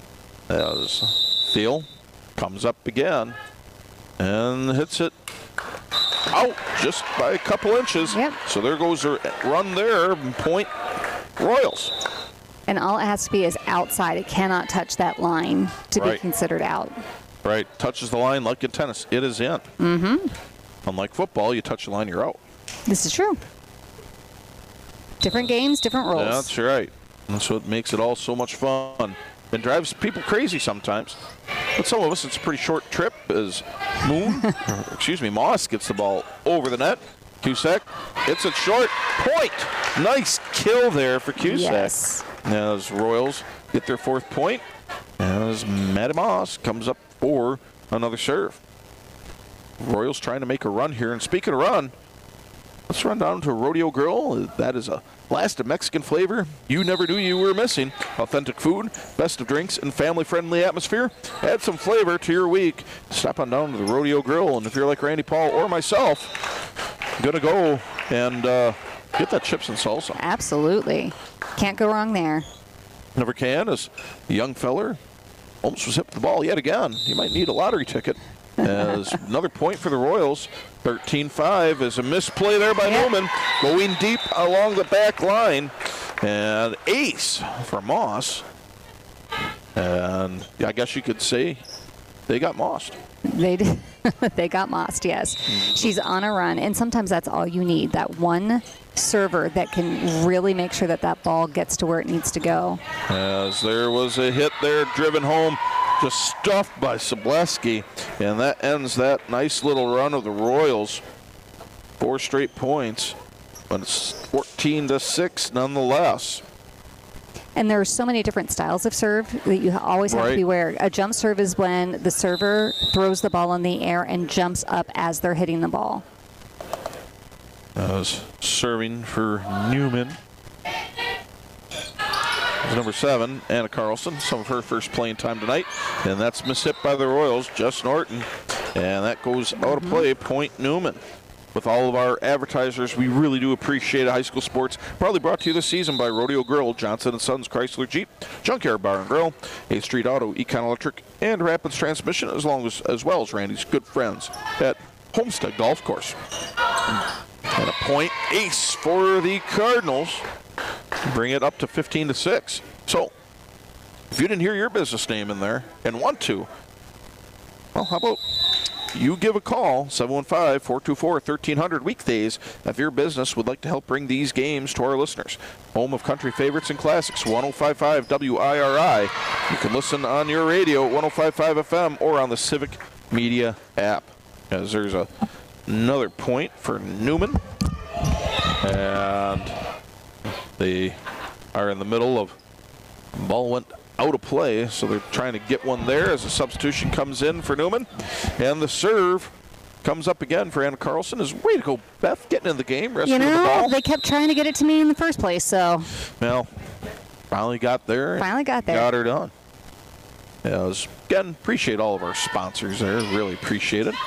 As Thiel comes up again and hits it out just by a couple inches. Yep. So there goes her run there. Point Royals. And all it has to be is outside. It cannot touch that line to right. be considered out. Right. Touches the line like in tennis. It is in. Mm-hmm. Unlike football, you touch the line, you're out. This is true. Different games, different rules. Yeah, that's right. That's what makes it all so much fun. And drives people crazy sometimes. But some of us, it's a pretty short trip as Moon, or excuse me, Moss gets the ball over the net. Cusack, it's a short point. Nice kill there for Cusack. Yes. As Royals get their fourth point, as Maddie Moss comes up for another serve. Royals trying to make a run here. And speaking of run, let's run down to Rodeo Grill. That is a blast of Mexican flavor you never knew you were missing. Authentic food, best of drinks, and family-friendly atmosphere. Add some flavor to your week. Stop on down to the Rodeo Grill, and if you're like Randy Paul or myself, gonna go and uh, get that chips and salsa. Absolutely. Can't go wrong there. Never can, as a young feller almost was hit with the ball yet again. You might need a lottery ticket. As another point for the Royals. thirteen five is a misplay there by yep. Newman. Going deep along the back line. And ace for Moss. And I guess you could say they got mossed. They did. They got mossed, yes. She's on a run, and sometimes that's all you need, that one server that can really make sure that that ball gets to where it needs to go. As there was a hit there driven home, just stuffed by Sobleski, and that ends that nice little run of the Royals. Four straight points, but it's fourteen to six nonetheless. And there are so many different styles of serve that you always have Right. to be aware. A jump serve is when the server throws the ball in the air and jumps up as they're hitting the ball. That was serving for Newman. Number seven, Anna Carlson, some of her first playing time tonight. And that's mishit by the Royals, Jess Norton. And that goes out of play, point Newman. With all of our advertisers, we really do appreciate it. High school sports, proudly brought to you this season by Rodeo Grill, Johnson and Sons Chrysler Jeep, Junkyard Bar and Grill, eighth Street Auto, Econ Electric, and Rapids Transmission, as, long as, as well as Randy's good friends at Homestead Golf Course. And a point ace for the Cardinals. Bring it up to fifteen to six. So, if you didn't hear your business name in there and want to, well, how about you give a call, seven one five, four two four, one three zero zero weekdays, if your business would like to help bring these games to our listeners. Home of country favorites and classics, one oh five point five W I R I. You can listen on your radio at one oh five point five F M or on the Civic Media app. As there's a, another point for Newman. And they are in the middle of, ball went out of play, so they're trying to get one there as a substitution comes in for Newman. And the serve comes up again for Anna Carlson. Is way to go, Beth, getting in the game, rescuing You the know, ball. they kept trying to get it to me in the first place, so. Well, finally got there. Finally got there. Got her done. Yeah, it was, again, appreciate all of our sponsors there. Really appreciate it.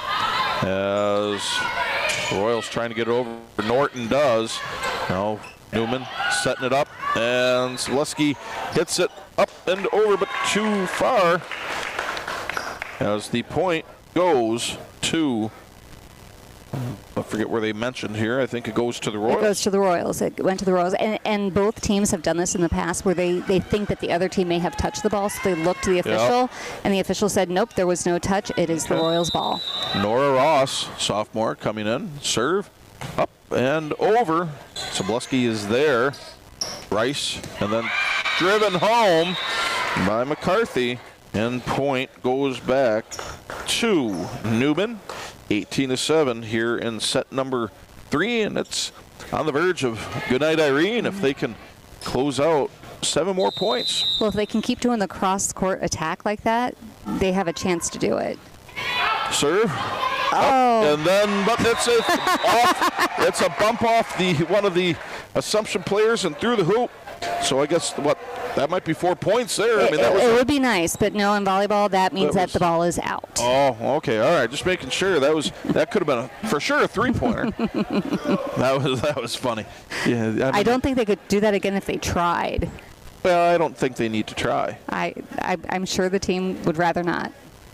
As Royals trying to get it over, Norton does. Now Newman setting it up, and Zaleski hits it up and over, but too far. As the point goes to, I forget where they mentioned here. I think it goes to the Royals. It goes to the Royals. It went to the Royals. And, and both teams have done this in the past where they, they think that the other team may have touched the ball, so they look to the official, Yep. and the official said, nope, there was no touch. It is the Okay. Royals' ball. Nora Ross, sophomore, coming in. Serve up and over. Zableski is there. Rice, and then driven home by McCarthy. And point goes back to Newman. eighteen to seven here in set number three, and it's on the verge of goodnight Irene if they can close out seven more points. Well, if they can keep doing the cross-court attack like that, they have a chance to do it. Serve. Oh. Up, and then, but it's a off. It's a bump off the one of the Assumption players and through the hoop. So I guess what that might be four points there. I It, mean, that was it a- would be nice, but no, in volleyball, that means That that, was- the ball is out. Oh, okay, all right. Just making sure that was that could have been a, for sure a three-pointer. that was that was funny. Yeah, I, mean, I don't think they could do that again if they tried. Well, I don't think they need to try. I, I I'm sure the team would rather not.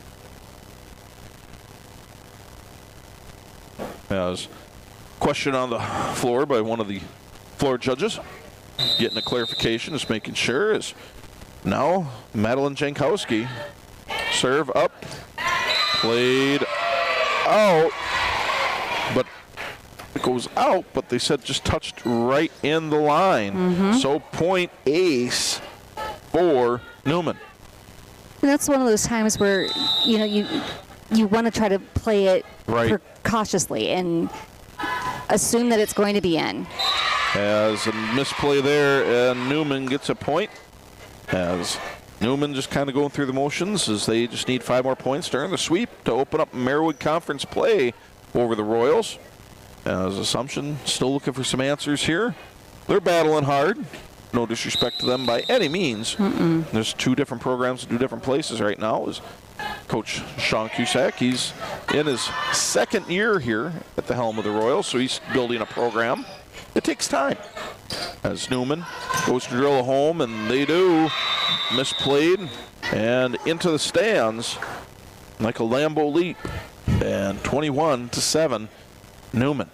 As question on the floor by one of the floor judges, getting a clarification, is making sure is now Madeline Jankowski serve up, played out, but it goes out, but they said just touched right in the line. Mhm. So point ace for Newman. And that's one of those times where you know you you want to try to play it Right. cautiously and assume that it's going to be in. As a misplay there, and Newman gets a point. As Newman just kind of going through the motions as they just need five more points during the sweep to open up Merriwood Conference play over the Royals. As Assumption still looking for some answers here. They're battling hard. No disrespect to them by any means. Mm-mm. There's two different programs in two different places right now. Is Coach Sean Cusack. He's in his second year here at the helm of the Royals, so he's building a program. It takes time. As Newman goes to drill a home, and they do. Misplayed and into the stands like a Lambeau leap. And twenty-one to seven, Newman.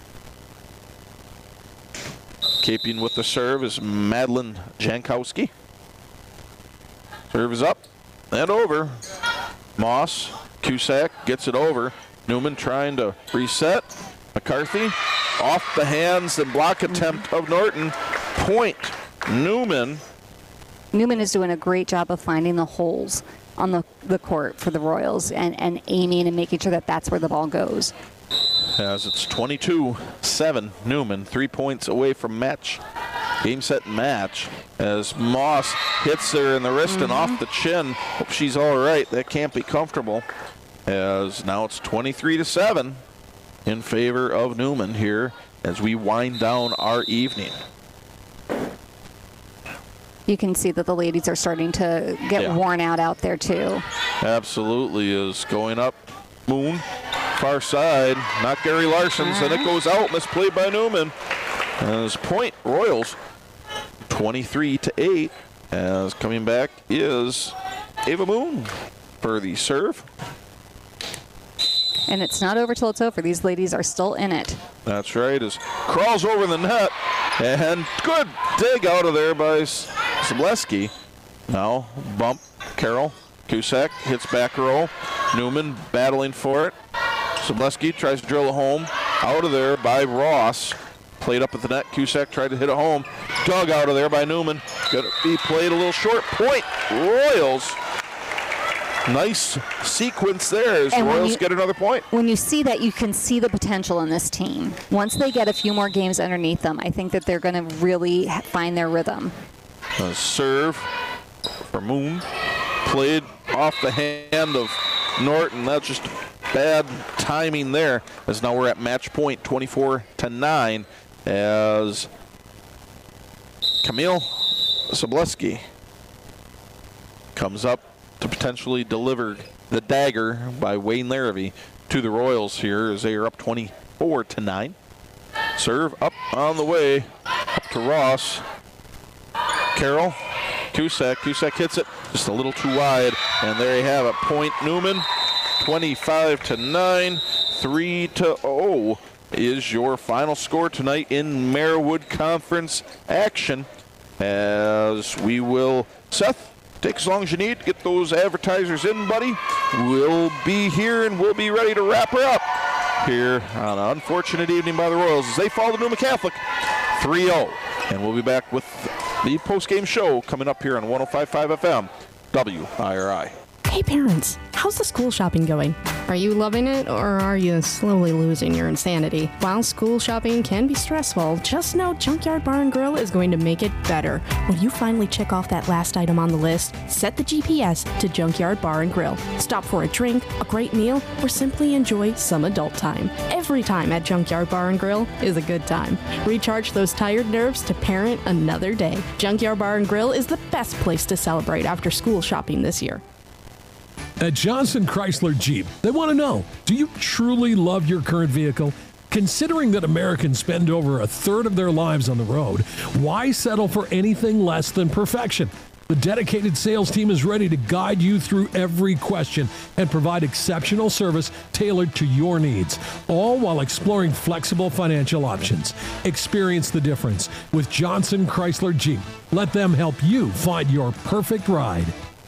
Keeping with the serve is Madeline Jankowski. Serve is up and over. Moss, Cusack gets it over. Newman trying to reset. McCarthy off the hands and block attempt of Norton. Point Newman. Newman is doing a great job of finding the holes on the, the court for the Royals and, and aiming and making sure that that's where the ball goes. As it's twenty-two seven, Newman, three points away from match game, set, and match as Moss hits her in the wrist mm-hmm. and off the chin. Hope she's all right. That can't be comfortable. As now it's twenty-three to seven in favor of Newman here as we wind down our evening. You can see that the ladies are starting to get yeah. worn out out there too. Absolutely is going up. Moon, far side, not Gary Larson's, uh-huh. and it goes out. Misplayed by Newman. As point Royals, twenty-three to eight. As coming back is Ava Moon for the serve. And it's not over till it's over. These ladies are still in it. That's right. As crawls over the net, and good dig out of there by Zableski. Now bump Carroll. Cusack hits back row. Newman battling for it. Zableski tries to drill it home. Out of there by Ross. Played up at the net. Cusack tried to hit it home. Dug out of there by Newman. Gonna be played a little short. Point Royals. Nice sequence there as and Royals you, get another point. When you see that, you can see the potential in this team. Once they get a few more games underneath them, I think that they're going to really find their rhythm. A serve for Moon. Played off the hand of Norton. That's just bad timing there. As now we're at match point, twenty-four to nine, as Camille Zableski comes up to potentially deliver the dagger by Wayne Larrabee to the Royals here as they are up twenty-four to nine. Serve up on the way up to Ross. Carroll, Cusack, Cusack hits it just a little too wide, and there you have it. Point Newman, twenty-five to nine, three to oh is your final score tonight in Marewood Conference action. As we will, Seth, take as long as you need to get those advertisers in, buddy. We'll be here and we'll be ready to wrap her up here on an unfortunate evening by the Royals as they fall to Newman Catholic three oh. And we'll be back with the post-game show coming up here on one oh five point five F M, W I R I. Hey parents, how's the school shopping going? Are you loving it, or are you slowly losing your insanity? While school shopping can be stressful, just know Junkyard Bar and Grill is going to make it better. When you finally check off that last item on the list, set the G P S to Junkyard Bar and Grill. Stop for a drink, a great meal, or simply enjoy some adult time. Every time at Junkyard Bar and Grill is a good time. Recharge those tired nerves to parent another day. Junkyard Bar and Grill is the best place to celebrate after school shopping this year. At Johnson Chrysler Jeep, they want to know, do you truly love your current vehicle? Considering that Americans spend over a third of their lives on the road, why settle for anything less than perfection? The dedicated sales team is ready to guide you through every question and provide exceptional service tailored to your needs, all while exploring flexible financial options. Experience the difference with Johnson Chrysler Jeep. Let them help you find your perfect ride.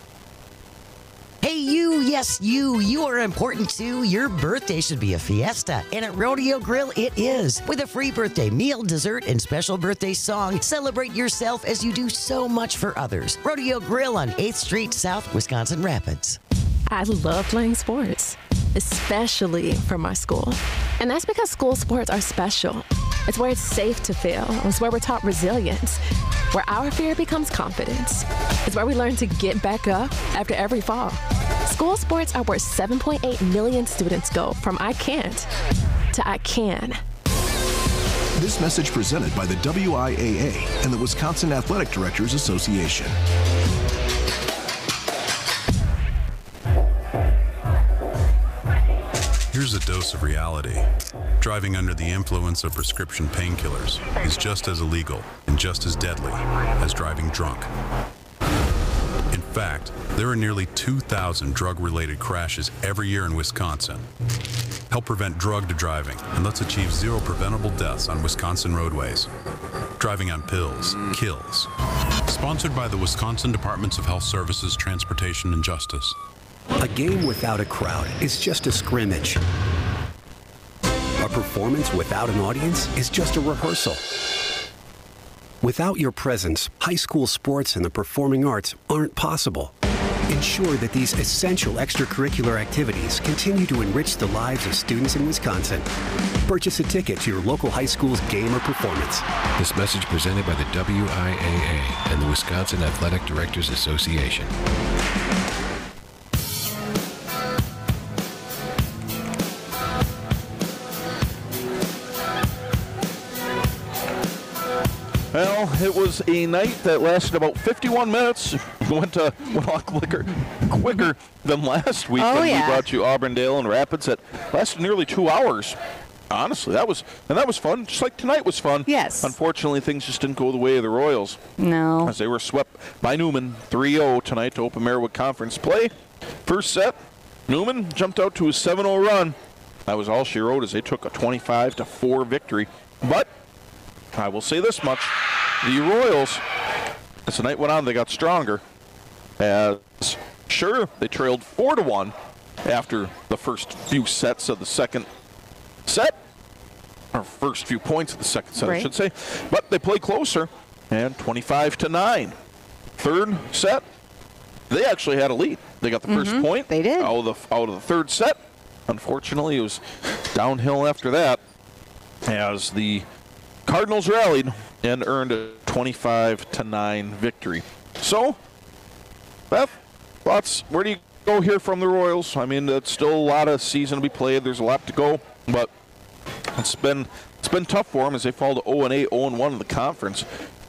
Hey, you, yes, you, you are important too. Your birthday should be a fiesta, and at Rodeo Grill, it is. With a free birthday meal, dessert, and special birthday song, celebrate yourself as you do so much for others. Rodeo Grill on eighth Street South, Wisconsin Rapids. I love playing sports, especially for my school. And that's because school sports are special. It's where it's safe to fail. It's where we're taught resilience, where our fear becomes confidence. It's where we learn to get back up after every fall. School sports are where seven point eight million students go from I can't to I can. This message presented by the W I A A and the Wisconsin Athletic Directors Association. Here's a dose of reality. Driving under the influence of prescription painkillers is just as illegal and just as deadly as driving drunk. In fact, there are nearly two thousand drug-related crashes every year in Wisconsin. Help prevent drug driving and let's achieve zero preventable deaths on Wisconsin roadways. Driving on pills kills. Sponsored by the Wisconsin Departments of Health Services, Transportation, and Justice. A game without a crowd is just a scrimmage. A performance without an audience is just a rehearsal. Without your presence, high school sports and the performing arts aren't possible. Ensure that these essential extracurricular activities continue to enrich the lives of students in Wisconsin. Purchase a ticket to your local high school's game or performance. This message presented by the W I A A and the Wisconsin Athletic Directors Association. Well, it was a night that lasted about fifty-one minutes. Went, to, went a lot quicker, quicker than last week. Oh, when yeah. We brought you Auburndale and Rapids. That lasted nearly two hours. Honestly, that was and that was fun. Just like tonight was fun. Yes. Unfortunately, things just didn't go the way of the Royals. No. As they were swept by Newman three oh tonight to open Marywood Conference play. First set, Newman jumped out to a seven oh run. That was all she wrote as they took a twenty-five to four victory. But I will say this much. The Royals, as the night went on, they got stronger. As sure, they trailed four to one after the first few sets of the second set, or first few points of the second set, Right. I should say. But they played closer, and twenty-five to nine. Third set, they actually had a lead. They got the first Mhm, point. they did. Out of the out of the third set. Unfortunately, it was downhill after that, as the Cardinals rallied and earned a twenty-five to nine victory. So, Beth, thoughts? Where do you go here from the Royals? I mean, it's still a lot of season to be played. There's a lot to go, but it's been it's been tough for them as they fall to oh and eight, oh and one in the conference.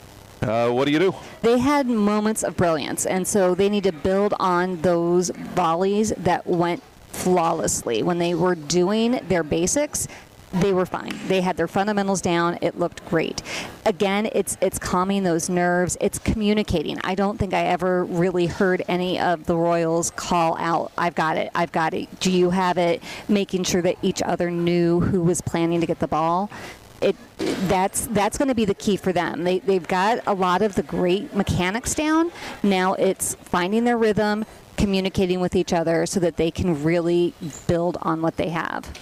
Uh, what do you do? They had moments of brilliance, and so they need to build on those volleys that went flawlessly. When they were doing their basics, they were fine. They had their fundamentals down. It looked great. Again, it's it's calming those nerves. It's communicating. I don't think I ever really heard any of the Royals call out, I've got it, I've got it, do you have it? Making sure that each other knew who was planning to get the ball. It that's that's going to be the key for them. They they've got a lot of the great mechanics down. Now it's finding their rhythm, communicating with each other so that they can really build on what they have.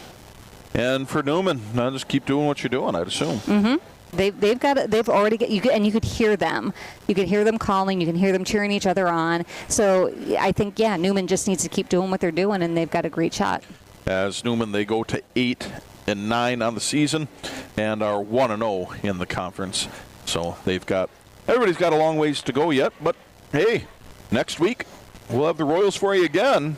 And for Newman, now just keep doing what you're doing, I'd assume. Mm-hmm. They've they've got they've already get you could, and you could hear them. You could hear them calling. You can hear them cheering each other on. So I think yeah, Newman just needs to keep doing what they're doing, and they've got a great shot. As Newman, they go to eight and nine on the season, and are one and zero in the conference. So they've got everybody's got a long ways to go yet. But hey, next week we'll have the Royals for you again,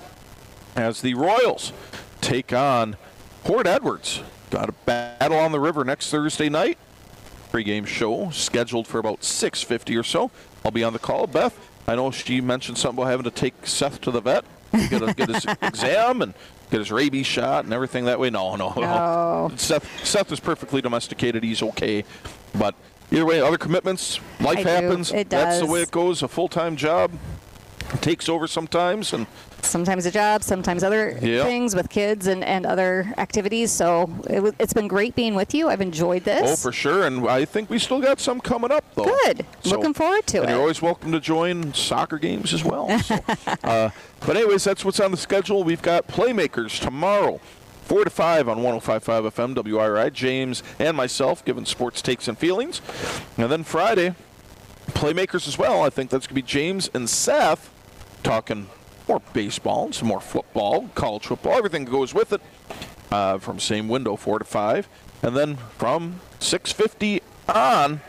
as the Royals take on Port Edwards. Got a battle on the river next Thursday night. Pre-game show scheduled for about six fifty or so. I'll be on the call. Beth, I know she mentioned something about having to take Seth to the vet, get, a, get his exam and get his rabies shot and everything that way. No, no, no. No. Seth, Seth is perfectly domesticated. He's okay. But either way, other commitments, life I do. happens. It That's the does. way it goes. A full-time job takes over sometimes, and Sometimes a job, sometimes other Yep. things with kids and, and other activities. So it, w- it's been great being with you. I've enjoyed oh, this. for sure. And I think we still got some coming up, though. Good. Looking forward to and it. You're always welcome to join soccer games as well. So, uh, but anyways, that's what's on the schedule. We've got Playmakers tomorrow, four to five on one oh five point five F M W I R I. James and myself giving sports takes and feelings. And then Friday, Playmakers as well. I think that's going to be James and Seth talking more baseball, some more football, college football, everything that goes with it, uh, from same window, four to five. And then from six fifty on,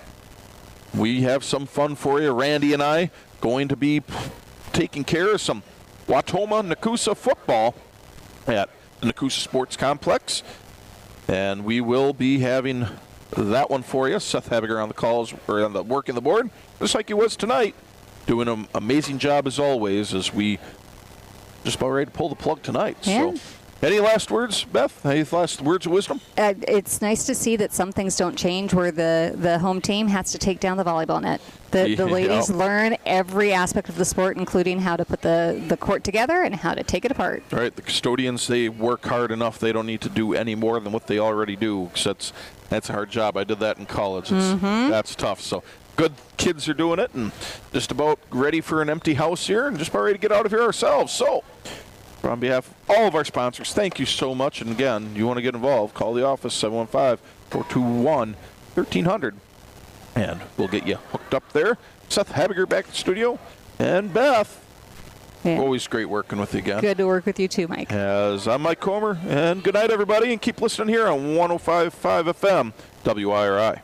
we have some fun for you. Randy and I going to be p- taking care of some Watoma Nakusa football at the Nakusa Sports Complex. And we will be having that one for you. Seth Habiger on the calls, or on the working the board, just like he was tonight. Doing an amazing job as always, as we just about ready to pull the plug tonight. Yeah. So, any last words, Beth? Any last words of wisdom? Uh, it's nice to see that some things don't change where the, the home team has to take down the volleyball net. The, the Yeah. ladies learn every aspect of the sport, including how to put the, the court together and how to take it apart. All right, the custodians, they work hard enough. They don't need to do any more than what they already do, 'cause that's, that's a hard job. I did that in college. It's, Mhm. That's tough. So good kids are doing it, and just about ready for an empty house here, and just about ready to get out of here ourselves. So on behalf of all of our sponsors, thank you so much. And again, you want to get involved, call the office, seven one five, four two one, one three zero zero, and we'll get you hooked up there. Seth Habiger back in the studio, and Beth, Yeah. Always great working with you again. Good to work with you too, Mike. As I'm Mike Comer, and good night, everybody, and keep listening here on one oh five point five F M, W I R I.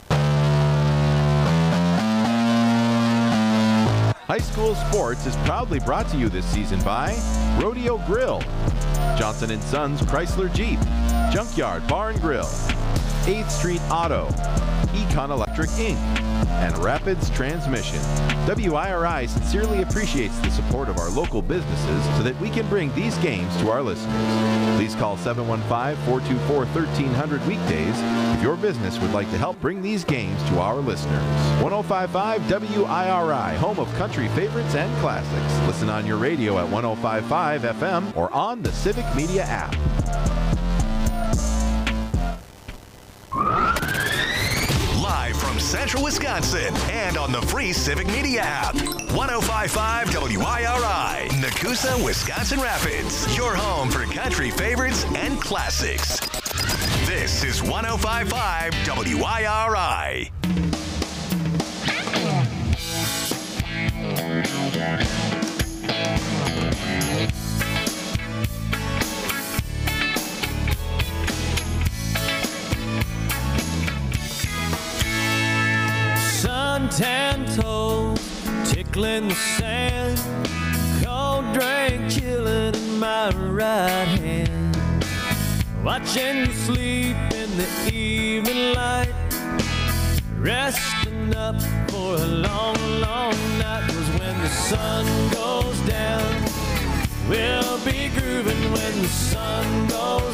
High School Sports is proudly brought to you this season by Rodeo Grill, Johnson and Sons Chrysler Jeep, Junkyard Bar and Grill, eighth Street Auto, Econ Electric Incorporated, and Rapids Transmission. W I R I sincerely appreciates the support of our local businesses so that we can bring these games to our listeners. Please call seven one five, four two four, one three zero zero weekdays if your business would like to help bring these games to our listeners. one oh five point five W I R I, home of country favorites and classics. Listen on your radio at one oh five point five F M or on the Civic Media app. Live from Central Wisconsin and on the free Civic Media app. one oh five point five W I R I, Nakusa, Wisconsin Rapids. Your home for country favorites and classics. This is one oh five point five W I R I. Suntan toes, tickling the sand, cold drink chilling in my right hand, watching you sleep in the evening light, resting up for a long, long night. 'Cause when the sun goes down, we'll be grooving when the sun goes